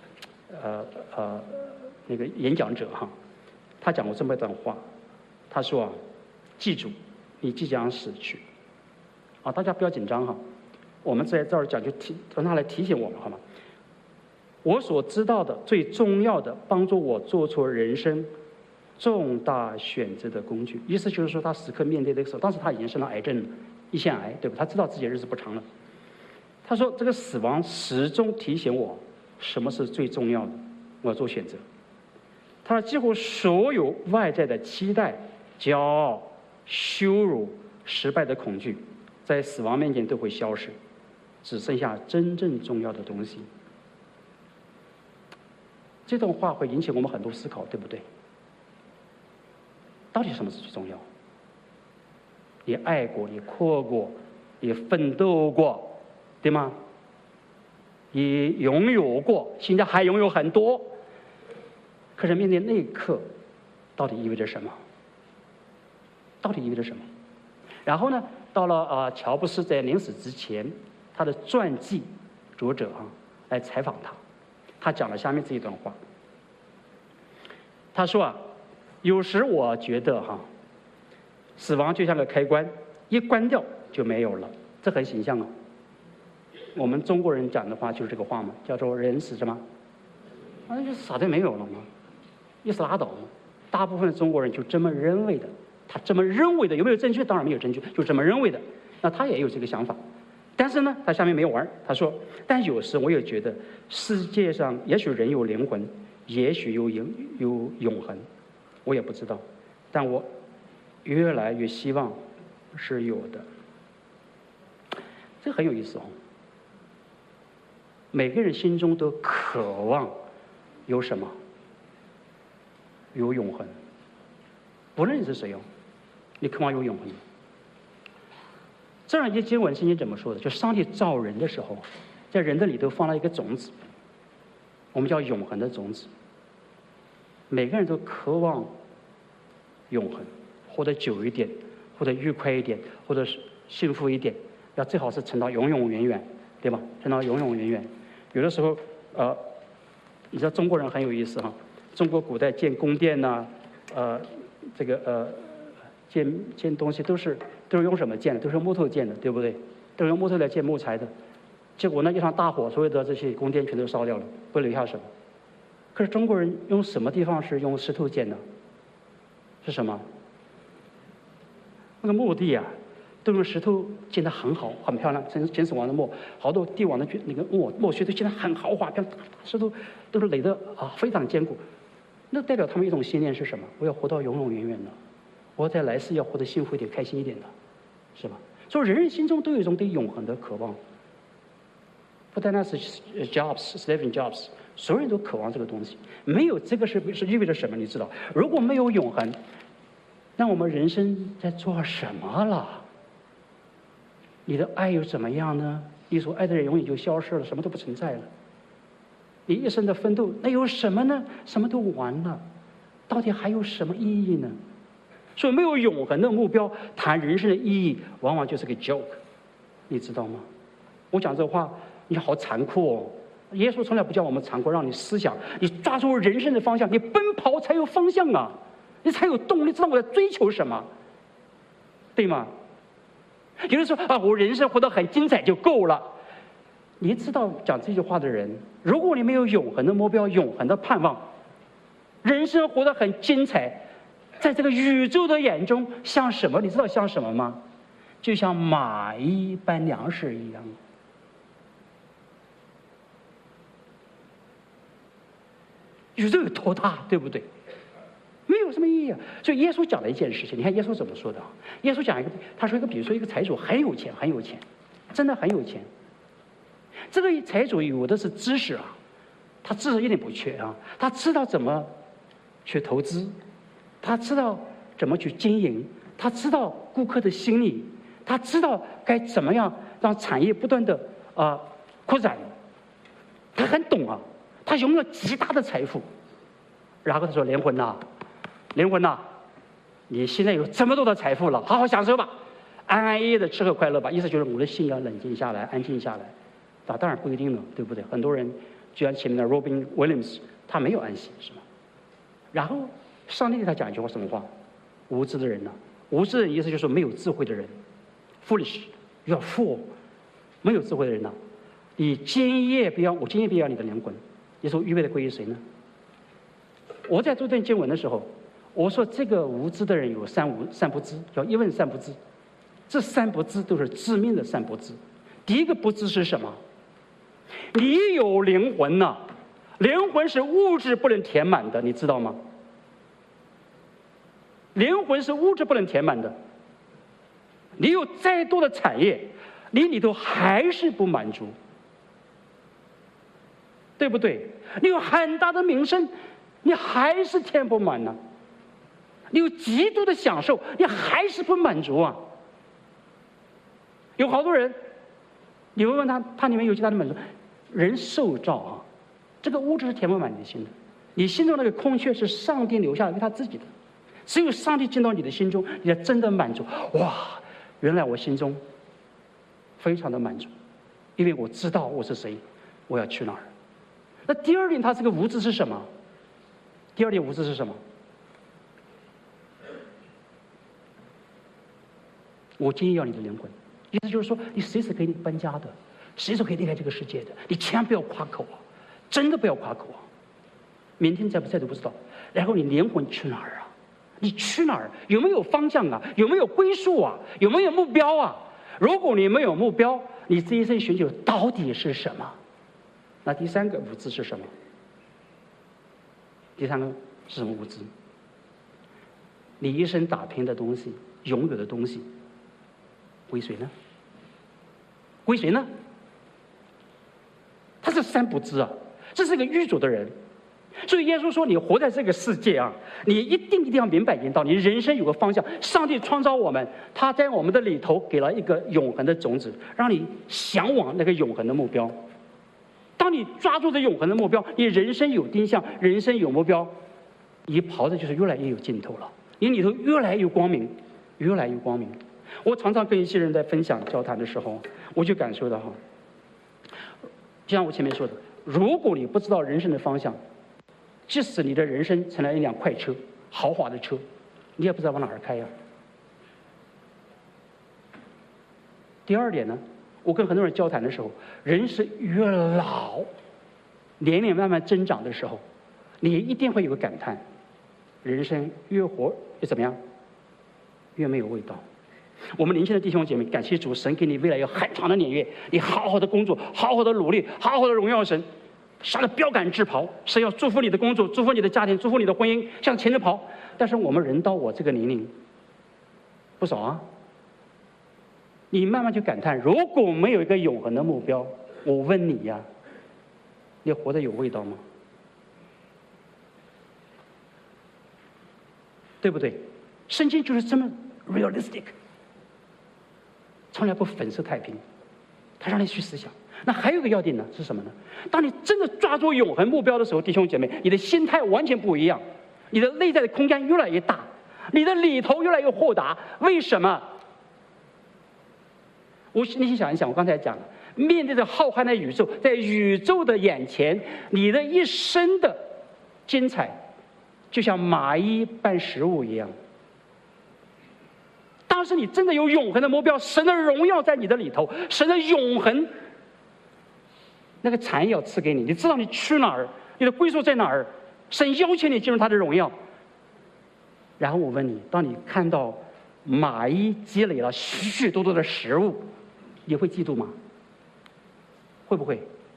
那个演讲者他讲过这么一段话，他说记住，你即将死去。大家不要紧张我们在这儿讲就让他来提醒我们好吗？我所知道的最重要的帮助我做出人生重大选择的工具，意思就是说他时刻面对这个时候，当时他已经生了癌症，胰腺癌，对吧？他知道自己的日子不长了。他说这个死亡始终提醒我什么是最重要的，我要做选择。他说几乎所有外在的期待、骄傲、羞辱、失败的恐惧，在死亡面前都会消失，只剩下真正重要的东西。这段话会引起我们很多思考，对不对？到底什么是最重要？你爱过，你哭过，你奋斗过，对吗？你拥有过，现在还拥有很多。可是面对那一刻，到底意味着什么？到底意味着什么？然后呢，到了乔布斯在临死之前，他的传记读者来采访他，他讲了下面这一段话。他说有时我觉得死亡就像个开关，一关掉就没有了，这很形象我们中国人讲的话就是这个话嘛，叫做人死什么？就啥都没有了嘛，一死拉倒嘛。大部分的中国人就这么认为的，他这么认为的，有没有证据？当然没有证据，就这么认为的。那他也有这个想法，但是呢，他下面没有完，他说：但有时我也觉得世界上也许人有灵魂，也许有永恒，我也不知道，但我越来越希望是有的。这很有意思每个人心中都渴望有什么？有永恒。不论你是谁你渴望有永恒。这样一些经文，圣经怎么说的？就上帝造人的时候，在人的里头放了一个种子，我们叫永恒的种子。每个人都渴望永恒，活得久一点，活得愉快一点，或者是幸福一点，要最好是撑到永永远远，对吧？撑到永永远远。有的时候，你知道中国人很有意思中国古代建宫殿呐，建东西都是用什么建的？都是木头建的，对不对？都是用木头来建木材的。结果呢，一场大火，所有的这些宫殿全都烧掉了，不留下什么。可是中国人用什么地方是用石头建的？是什么？那个墓地都用石头建得很好，很漂亮。秦始皇的墓，好多帝王的那个墓穴都建得很豪华，像大石头都是垒得非常坚固。那代表他们一种信念是什么？我要活到永永远远的，我在来世要活得幸福一点、开心一点的，是吧？所以人人心中都有一种对永恒的渴望。不单单是Stephen Jobs， 所有人都渴望这个东西。没有这个是意味着什么？你知道，如果没有永恒，那我们人生在做什么了？你的爱又怎么样呢？你所爱的人永远就消失了，什么都不存在了。你一生的奋斗，那有什么呢？什么都完了，到底还有什么意义呢？所以没有永恒的目标，谈人生的意义，往往就是个 joke， 你知道吗？我讲这话，你好残酷哦！耶稣从来不叫我们残酷，让你思想，你抓住人生的方向，你奔跑才有方向啊，你才有动力，知道我在追求什么，对吗？有人说啊，我人生活得很精彩就够了。你知道讲这句话的人，如果你没有永恒的目标、永恒的盼望，人生活得很精彩，在这个宇宙的眼中像什么？你知道像什么吗？就像马一般粮食一样。宇宙有多大，对不对？没有什么意义啊。所以耶稣讲了一件事情，你看耶稣怎么说的啊？耶稣讲一个，他说一个，比如说一个财主很有钱，很有钱，真的很有钱。这个财主有的是知识啊，他知识一点不缺啊，他知道怎么去投资，他知道怎么去经营，他知道顾客的心理，他知道该怎么样让产业不断的扩展，他很懂啊，他拥有极大的财富。然后他说：“灵魂呐，灵魂呐，你现在有这么多的财富了，好好享受吧，安安逸逸的吃喝快乐吧。”意思就是我的心要冷静下来，安静下来。当然不一定了，对不对？很多人就像前面的 Robin Williams， 他没有安息，是吗？然后上帝给他讲一句话，什么话？无知的人呢？无知的人意思就是没有智慧的人 ，foolish， 要 fool， 没有智慧的人呢？你今夜必要，我今夜必要你的灵魂。你说预备的归于谁呢？我在读这段经文的时候，我说这个无知的人有三不知，叫一问三不知。这三不知都是致命的三不知。第一个不知是什么？你有灵魂呐，灵魂是物质不能填满的，你知道吗？灵魂是物质不能填满的。你有再多的产业，你里头还是不满足，对不对？你有很大的名声，你还是填不满呢。你有极度的享受，你还是不满足啊。有好多人，你会问他里面有其他的满足。人受造啊，这个物质是填不满你的心的，你心中那个空缺是上帝留下来为他自己的。只有上帝进到你的心中，你才真的满足。哇，原来我心中非常的满足，因为我知道我是谁，我要去哪儿。那第二点，他这个无知是什么？第二点无知是什么？我今夜要你的灵魂，意思就是说，你随时可以搬家的，随时可以离开这个世界的，你千万不要夸口啊，真的不要夸口啊。明天在都不知道，然后你灵魂去哪儿啊？你去哪儿？有没有方向啊？有没有归宿啊？有没有目标啊？如果你没有目标，你这一生寻求到底是什么？那第三个无知是什么？第三个是什么无知？你一生打拼的东西，拥有的东西，归谁呢？归谁呢？他是三不知啊，这是个愚拙的人。所以耶稣说，你活在这个世界啊，你一定要明白一点道理，你人生有个方向。上帝创造我们，他在我们的里头给了一个永恒的种子，让你向往那个永恒的目标。当你抓住这永恒的目标，你人生有定向，人生有目标，你跑的就是越来越有劲头了，你里头越来越光明，越来越光明。我常常跟一些人在分享交谈的时候，我就感受到哈，就像我前面说的，如果你不知道人生的方向，即使你的人生成了一辆快车，豪华的车，你也不知道往哪儿开呀。第二点呢，我跟很多人交谈的时候，人是越老，年龄慢慢增长的时候，你一定会有个感叹：人生越活越怎么样？越没有味道。我们年轻的弟兄姐妹，感谢主，神给你未来有很长的年月，你好好的工作，好好的努力，好好的荣耀神。杀了标杆直跑，是要祝福你的工作，祝福你的家庭，祝福你的婚姻，向前面跑。但是我们人到我这个年龄，不少啊。你慢慢去感叹，如果没有一个永恒的目标，我问你呀， 你活得有味道吗？对不对？圣经就是这么 realistic， 从来不粉饰太平，他让你去思想。那还有一个要点呢，是什么呢？当你真的抓住永恒目标的时候，弟兄姐妹，你的心态完全不一样，你的内在的空间越来越大，你的里头越来越豁达。为什么？你想一想，我刚才讲了，面对着浩瀚的宇宙，在宇宙的眼前，你的一生的精彩，就像蚂蚁搬食物一样。当时你真的有永恒的目标，神的荣耀在你的里头，神的永恒那个产业要赐给你，你知道你去哪儿，你的归宿在哪儿，神邀请你进入他的荣耀。然后我问你，当你看到蚂蚁积累了许许多多的食物，你会嫉妒吗？会不会？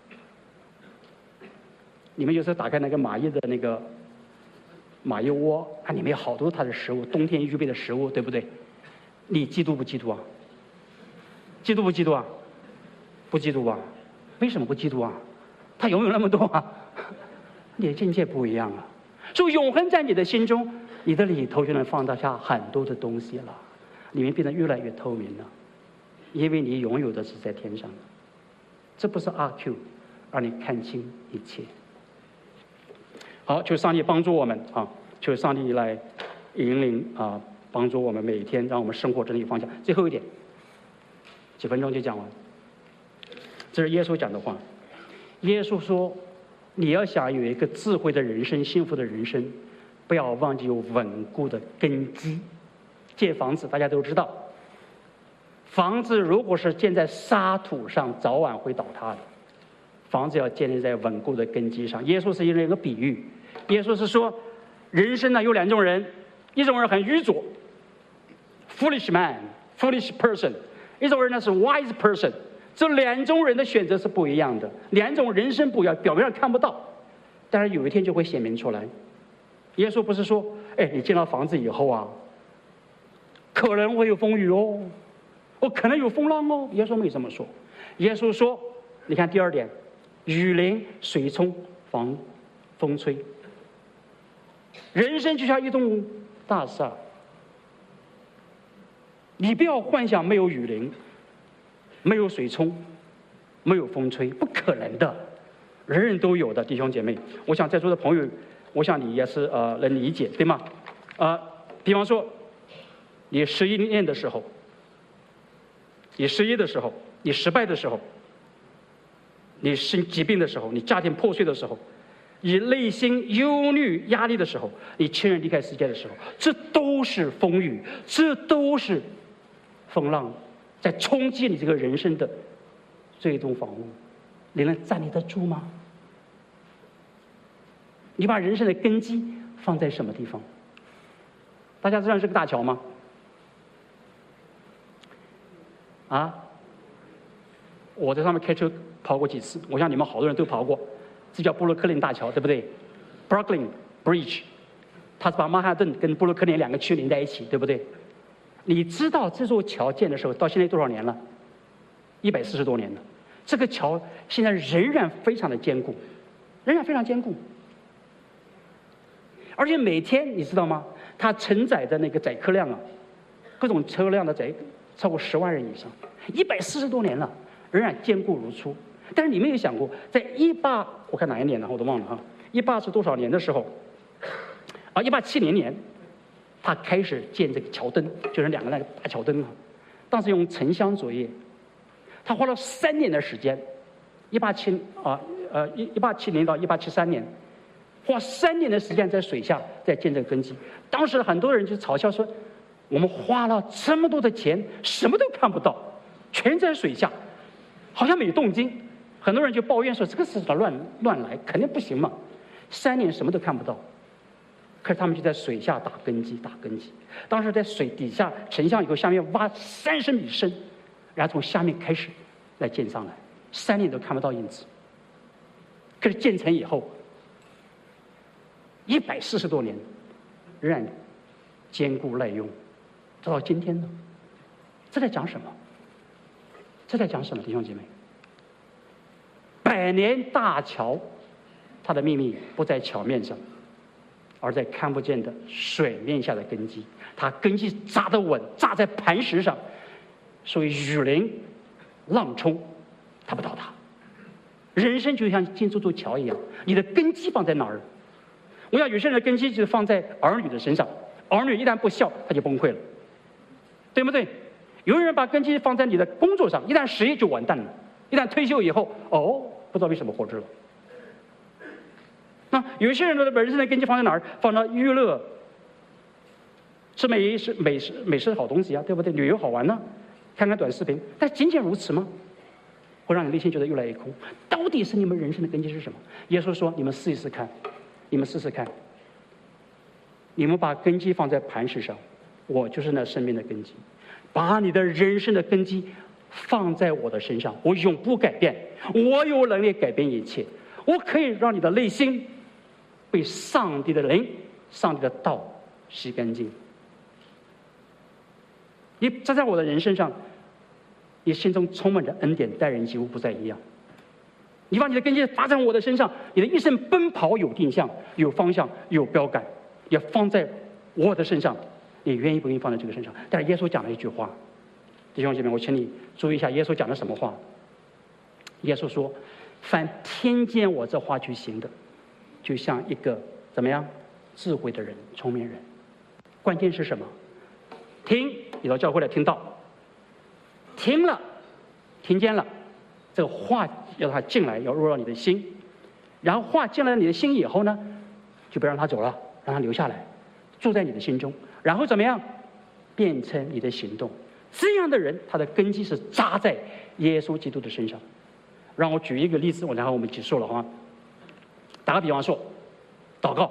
你们有时候打开那个蚂蚁的那个蚂蚁窝，看里面有好多它的食物，冬天预备的食物，对不对？你嫉妒不嫉妒啊？嫉妒不嫉妒啊？不嫉妒吧？为什么不嫉妒啊？他拥有那么多啊，你的境界不一样啊。所以永恒在你的心中，你的里头就能放得下很多的东西了，里面变得越来越透明了，因为你拥有的是在天上的。这不是阿 Q， 让你看清一切。好，求上帝帮助我们啊！求上帝来引领啊，帮助我们每一天，让我们生活真的有方向。最后一点，几分钟就讲完。这是耶稣讲的话。耶稣说：“你要想有一个智慧的人生、幸福的人生，不要忘记有稳固的根基。建房子，大家都知道，房子如果是建在沙土上，早晚会倒塌的。房子要建立在稳固的根基上。耶稣是用了一个比喻，耶稣是说，人生呢有两种人，一种人很愚拙 ，foolish man、foolish person； 一种人呢是 wise person。这两种人的选择是不一样的，两种人生不一样，表面上看不到，但是有一天就会显明出来。耶稣不是说，哎，你建了房子以后啊，可能会有风雨哦，可能有风浪哦。耶稣没这么说，耶稣说，你看第二点，雨淋、水冲、风吹。人生就像一栋大厦，你不要幻想没有雨淋，没有水冲，没有风吹，不可能的，人人都有的，弟兄姐妹。我想在座的朋友，我想你也是能理解，对吗？比方说，你失恋的时候，你失业的时候，你失败的时候，你生疾病的时候，你家庭破碎的时候，你内心忧虑压力的时候，你亲人离开世界的时候，这都是风雨，这都是风浪，在冲击你这个人生的这一栋房屋，你能站立得住吗？你把人生的根基放在什么地方？大家知道这个大桥吗？我在上面开车跑过几次，我想你们好多人都跑过，这叫布鲁克林大桥，对不对 ？Brooklyn Bridge， 它是把曼哈顿跟布鲁克林两个区连在一起，对不对？你知道这座桥建的时候到现在多少年了？140多年了。这个桥现在仍然非常的坚固，仍然非常坚固。而且每天你知道吗？它承载的那个载客量啊，各种车辆的超过10万人以上，140多年了，仍然坚固如初。但是你们有想过，在我看哪一年了，我都忘了18是多少年的时候？1870年，他开始建这个桥灯，就是两个那个大桥灯啊。当时用沉香作业，他花了3年的时间，1870年到1873年，花3年的时间在水下在建这个根基。当时很多人就嘲笑说，我们花了这么多的钱，什么都看不到，全在水下，好像没动静。很多人就抱怨说，这个是乱来，肯定不行嘛，3年什么都看不到。可是他们就在水下打根基。当时在水底下沉下以后，下面挖30米深，然后从下面开始来建上来，3年都看不到影子。可是建成以后，140多年，仍然坚固耐用，直到今天呢。这在讲什么？弟兄姐妹？100年大桥他的秘密不在桥面上，而在看不见的水面下的根基。他根基扎得稳，扎在磐石上，所以雨淋、浪冲，它不倒塌。人生就像建这座桥一样，你的根基放在哪儿？我想有些人的根基就放在儿女的身上，儿女一旦不孝，他就崩溃了，对不对？有人把根基放在你的工作上，一旦失业就完蛋了，一旦退休以后，不知道为什么活着了。那有些人的人生的根基放在哪儿？放到娱乐，吃美食好东西啊，对不对？旅游好玩呢，看看短视频，但仅仅如此吗？会让你内心觉得越来越空。到底是你们人生的根基是什么？耶稣说：“你们试一试看，你们试试看，你们把根基放在磐石上，我就是那生命的根基。把你的人生的根基放在我的身上，我永不改变，我有能力改变一切，我可以让你的内心被上帝的灵、上帝的道洗干净。你站在我的人身上，你心中充满着恩典，待人几乎不再一样。你把你的根基发在我的身上，你的一生奔跑有定向、有方向、有标杆，也放在我的身上。你愿意不愿意放在这个身上？但是耶稣讲了一句话，弟兄姐妹，我请你注意一下，耶稣讲的什么话？耶稣说：“凡听见我这话去行的，就像一个怎么样智慧的人、聪明人。关键是什么？听，你到教会来听道，听了，听见了，这个话要他进来，要入到你的心，然后话进来你的心以后呢，就别让他走了，让他留下来，住在你的心中，然后怎么样，变成你的行动。这样的人，他的根基是扎在耶稣基督的身上。让我举一个例子，然后我们结束了哈。打个比方说，祷告。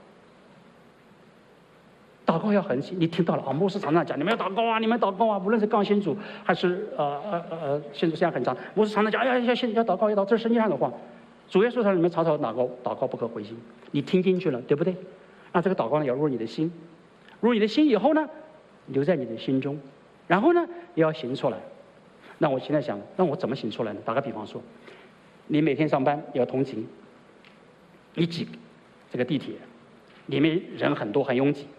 祷告要很细，你听到了啊？牧师常常讲，你们要祷告啊，你们祷告啊，无论是刚信主还是信主时间很长，牧师常常讲，要祷告，要祷告，这是圣经上的话。主耶稣说，你们常常祷告不可灰心，你听进去了，对不对？那这个祷告呢，要入你的心，入你的心以后呢，留在你的心中，然后呢，也要行出来。那我现在想，那我怎么行出来呢？打个比方说，你每天上班要通勤，你挤这个地铁，里面人很多，很拥挤。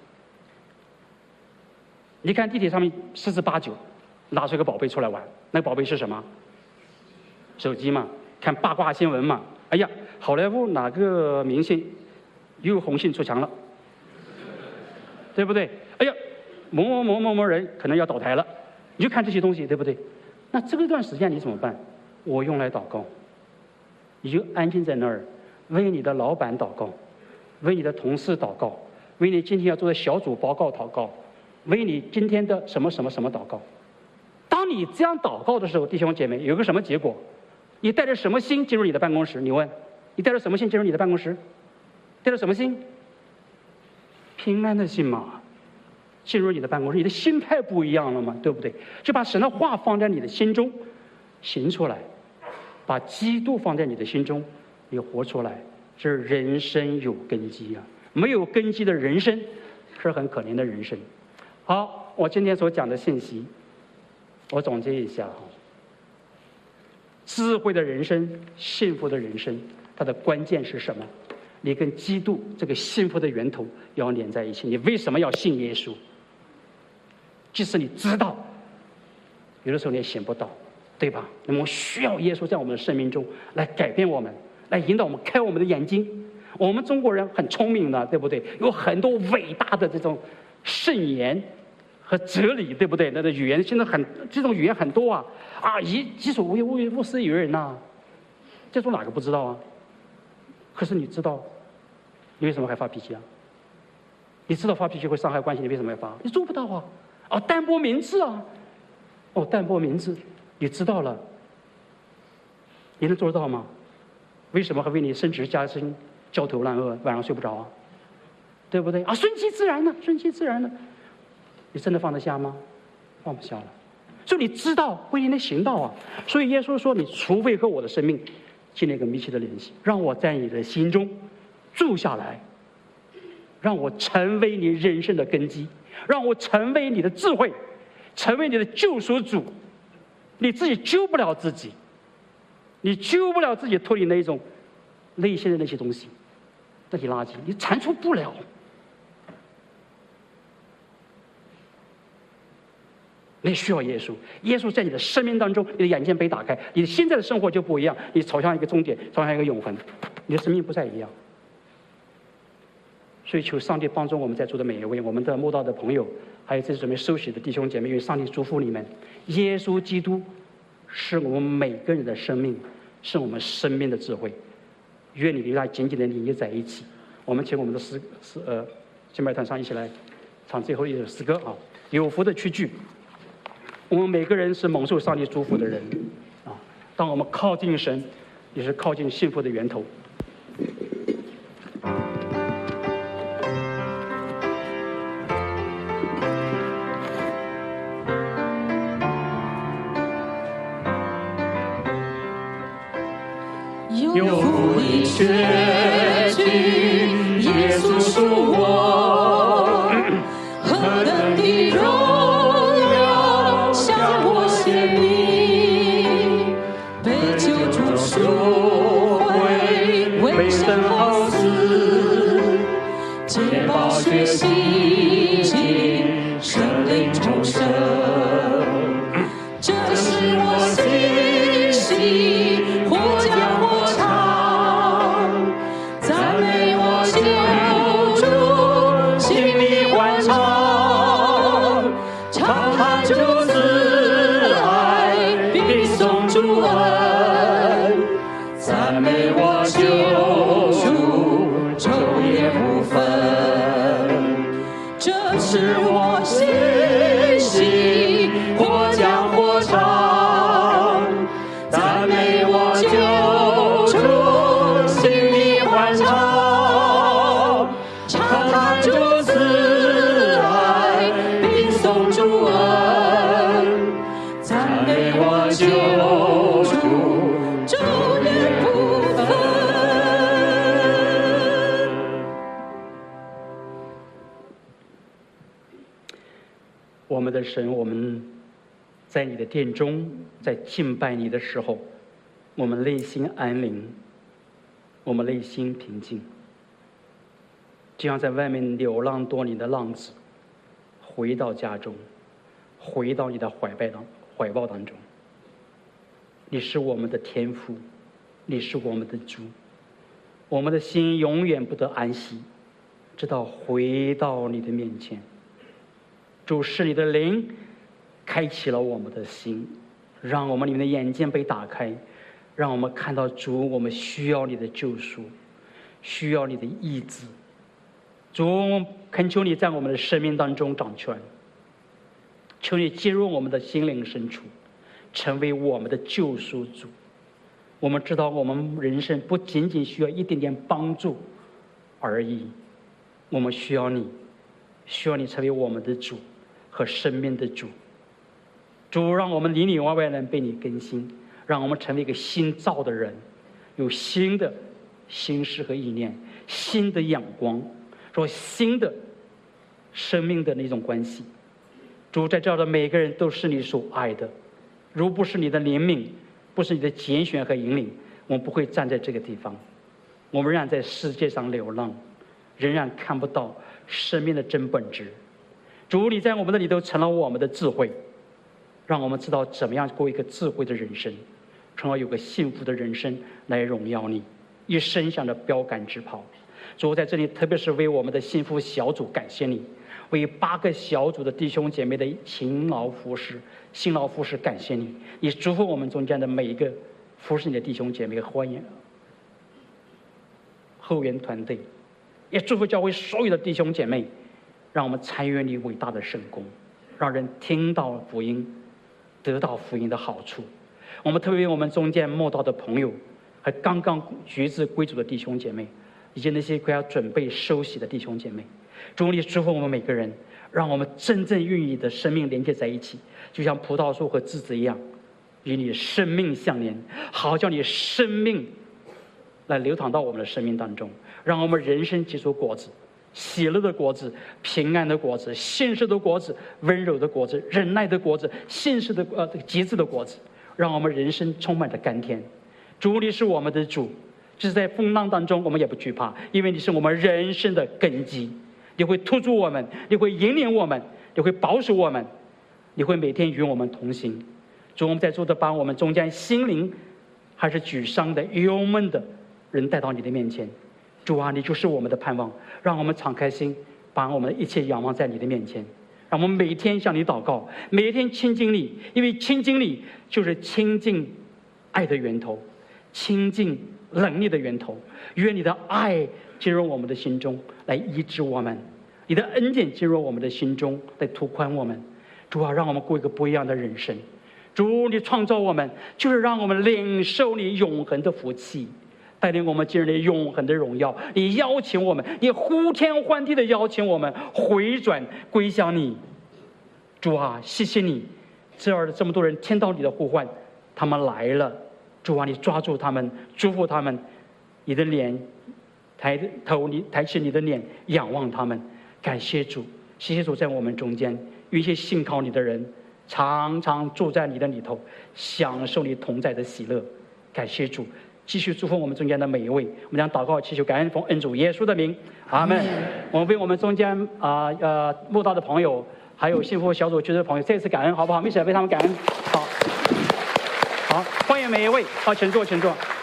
你看地铁上面十之八九拿出一个宝贝出来玩，那个宝贝是什么？手机嘛，看八卦新闻嘛。哎呀，好莱坞哪个明星又红杏出墙了，对不对？哎呀，某人可能要倒台了，你就看这些东西，对不对？那这段时间你怎么办？我用来祷告，你就安静在那儿，为你的老板祷告，为你的同事祷告，为你今天要做的小组报告祷告，为你今天的什么什么什么祷告。当你这样祷告的时候，弟兄姐妹，有个什么结果？你带着什么心进入你的办公室？你问，你带着什么心进入你的办公室？带着什么心？平安的心嘛。进入你的办公室，你的心态不一样了嘛，对不对？就把神的话放在你的心中，行出来，把基督放在你的心中，你活出来，这人生有根基啊！没有根基的人生是很可怜的人生。好，我今天所讲的信息，我总结一下哈。智慧的人生，幸福的人生，它的关键是什么？你跟基督这个幸福的源头要连在一起。你为什么要信耶稣？即使你知道，有的时候你也想不到，对吧？那么需要耶稣在我们的生命中来改变我们，来引导我们，开我们的眼睛。我们中国人很聪明的，对不对？有很多伟大的这种圣言和哲理，对不对？那个语言现在这种语言很多啊，己所不欲，勿施于人呐。这种哪个不知道啊？可是你知道，你为什么还发脾气啊？你知道发脾气会伤害关系，你为什么要发？你做不到啊！淡泊明志啊！淡泊明志，你知道了，你能做得到吗？为什么还为你升职加薪焦头烂额，晚上睡不着啊？对不对？顺其自然呢，顺其自然呢。你真的放得下吗？放不下了。所以你知道不一定能行到啊。所以耶稣说：“你除非和我的生命建立一个密切的联系，让我在你的心中住下来，让我成为你人生的根基，让我成为你的智慧，成为你的救赎主。你自己救不了自己，你救不了自己脱离那一种内心的那些东西，那些垃圾，你铲除不了。你需要耶稣，耶稣在你的生命当中，你的眼睛被打开，你的现在的生活就不一样，你朝向一个终点，朝向一个永恒，你的生命不再一样。所以求上帝帮助我们在座的每一位，我们的慕道的朋友，还有这次准备受洗的弟兄姐妹，愿上帝祝福你们。耶稣基督是我们每个人的生命，是我们生命的智慧。愿你与他紧紧的连接在一起。我们请我们的敬拜团上一起来唱最后一首诗歌啊，有福的区距。我们每个人是蒙受上帝祝福的人啊！当我们靠近神，也是靠近幸福的源头。 有福的确据，耶稣属我，何等的荣耀向我显明，被救主赎回，为神好死，借宝血洗净，生灵重生，这是我信息，或讲或唱，赞美我救主，心里欢唱，唱他主慈爱，并颂主恩，赞美我救主，昼夜不分，这是我信息，或讲或唱，赞美我救主，心里欢唱，唱他主慈爱，并颂主恩，赞美我救主，昼夜不分。 我们的神，我们在你的殿中，在敬拜你的时候，我们内心安宁，我们内心平静，就像在外面流浪多年的浪子，回到家中，回到你的怀抱当中。你是我们的天父，你是我们的主，我们的心永远不得安息，直到回到你的面前。主，是你的灵开启了我们的心，让我们里面的眼睛被打开，让我们看到主，我们需要你的救赎，需要你的医治。主，恳求你在我们的生命当中掌权，求你进入我们的心灵深处，成为我们的救赎主。我们知道我们人生不仅仅需要一点点帮助而已，我们需要你，需要你成为我们的主和生命的主。主，让我们里里外外能被你更新，让我们成为一个新造的人，有新的心思和意念，新的眼光，说新的生命的那种关系。主，在这儿的每个人都是你所爱的，如不是你的怜悯，不是你的拣选和引领，我们不会站在这个地方。我们仍然在世界上流浪，仍然看不到生命的真本质。主，你在我们的里头成了我们的智慧，让我们知道怎么样过一个智慧的人生，从而有个幸福的人生来荣耀你，一生向着标杆直跑。主，在这里特别是为我们的幸福小组感谢你，为8个小组的弟兄姐妹的勤劳服侍、辛劳服侍感谢你。你祝福我们中间的每一个服侍你的弟兄姐妹和后援团队，也祝福教会所有的弟兄姐妹，让我们参与你伟大的圣工，让人听到福音，得到福音的好处。我们特别为我们中间慕道的朋友，和刚刚决志归主的弟兄姐妹，以及那些快要准备受洗的弟兄姐妹，主，你祝福我们每个人，让我们真正与你的生命连接在一起，就像葡萄树和枝子一样，与你生命相连，好叫你生命来流淌到我们的生命当中，让我们人生结出果子，喜乐的果子，平安的果子，信实的果子，温柔的果子，忍耐的果子，信实的节制的果子，让我们人生充满着甘甜。主，你是我们的主， 即使在风浪当中，我们也不惧怕，因为你是我们人生的根基。你会突出我们，你会引领我们，你会保守我们，你会每天与我们同行。主，我们在座的把我们中间心灵还是沮丧的、忧闷的人带到你的面前。主啊，你就是我们的盼望，让我们敞开心，把我们的一切仰望在你的面前。让我们每天向你祷告，每天亲近你，因为亲近你就是亲近爱的源头，亲近能力的源头。愿你的爱进入我们的心中，来医治我们；你的恩典进入我们的心中，来拓宽我们。主啊，让我们过一个不一样的人生。主，你创造我们，就是让我们领受你永恒的福气，带领我们进入你永恒的荣耀。你邀请我们，你呼天唤地的邀请我们回转归向你。主啊，谢谢你，这么多人听到你的呼唤，他们来了。主啊，你抓住他们，祝福他们，你的脸抬起你的脸仰望他们。感谢主，谢谢主在我们中间，有一些信靠你的人常常住在你的里头，享受你同在的喜乐。感谢主，继续祝福我们中间的每一位。我们将祷告祈求感恩奉恩主耶稣的名，阿们。我们为我们中间慕道的朋友，还有幸福小组区的朋友再次感恩，好不好？我们一起来为他们感恩。好，欢迎每一位。好，请坐，请坐。